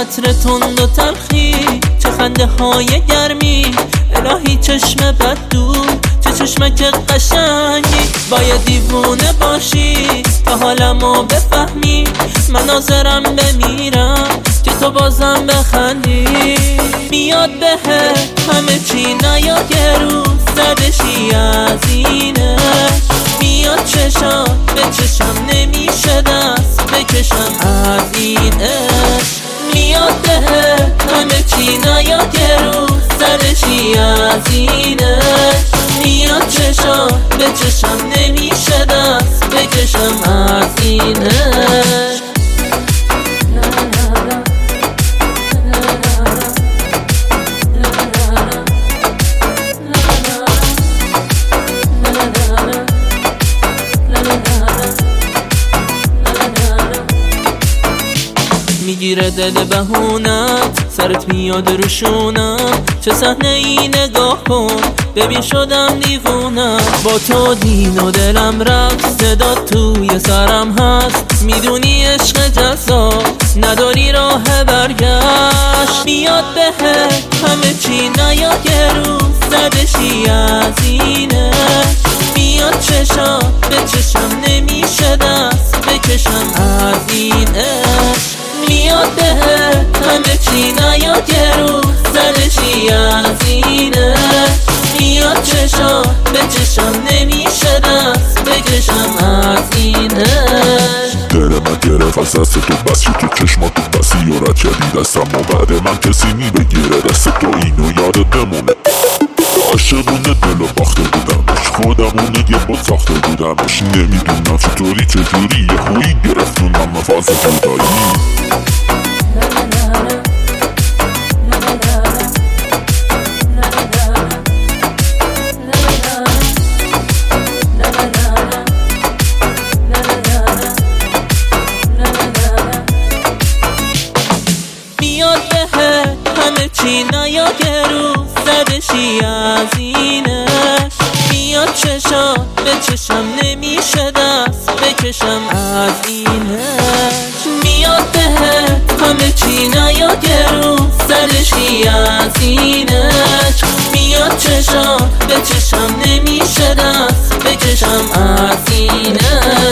عطر تند و تلخی، چه خنده های گرمی، الهی چشم بد دور، چه چشمک قشنگی. باید دیوونه باشی تا حالمو بفهمی، من ناظرم بمیرم که تو بازم بخندی. میاد بهت همه چی نیاد یه روز زدشی از اینه، میاد چشم به چشم نمیشه دست بکشم از این عشق. میاد بهت همه چی نیاد یه روز زدشی از این عشق، میاد چشم به چشم نمیشه دست بکشم از این عشق. میگیره دل بهونت، سرت میاد روشونم، چه صحنه ای نگاه کن ببین شدم دیوونم. با تو دین و دلم رفت، صدا توی سرم هست، میدونی عشق جذاب نداری راه برگشت. میاد بهت همه چی نیاد یه روز زدشی از اینه، میاد چشم به چشم نمیشه دست بکشم از این عشق. میاد بهت همه چی نیاد یه روز زدشی از اینه، میاد چشم به چشم نمیشه دست بکشم از این عشق. دل من گرفت از دست تو، بس شد تو چشماتو بسی و رد کردی دستم و بعد من کسی میبگیره دست تو، اینو یادت بمونه. عاشقونه دل و باخته بودمش، خودمونه یه بود ساخته بودمش، نمیدونم چطوری چجوری یه خویی گرفتونم فاز جدایی. میاد بهت همه چی نیاد یه روز زدشی از اینش، میاد چشم به چشم نمیشه دست بکشم از اینش. میاد بهت همه چی نیاد یه روز زدشی از اینش، میاد چشم به چشم نمیشه دست بکشم از اینش.